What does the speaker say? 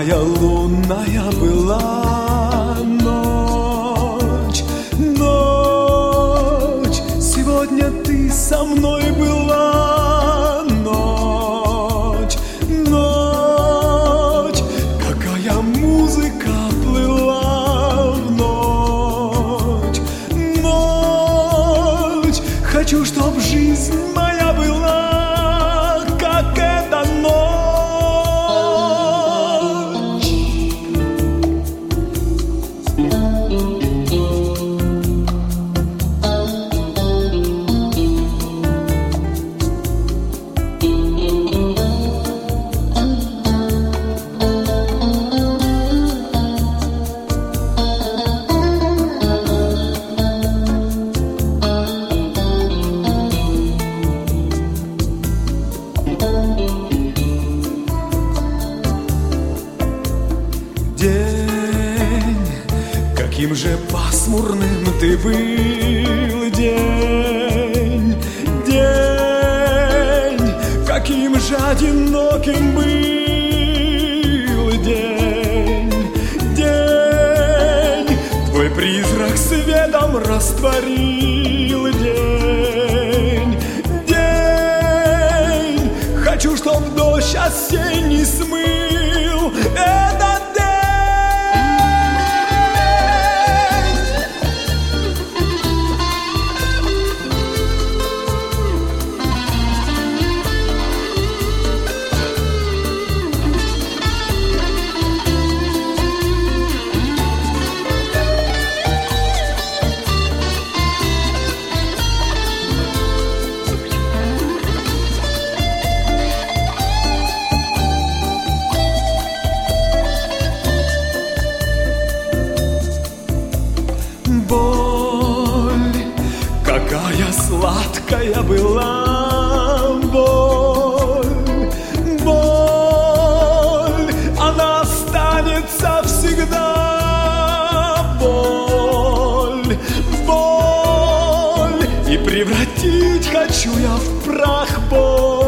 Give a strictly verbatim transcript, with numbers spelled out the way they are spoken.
Какая лунная была ночь, ночь. Сегодня ты со мной была ночь, ночь. Какая музыка плыла в ночь, ночь. Хочу, чтоб жизнь моя была, как эта ночь. День, каким же пасмурным ты был, день, день, каким же одиноким был день, день, твой призрак светом растворил день, день. Хочу, чтоб дождь осенний смыл этот день. Боль, какая сладкая была боль, боль, она останется всегда. Боль, боль, и превратить хочу я в прах боль.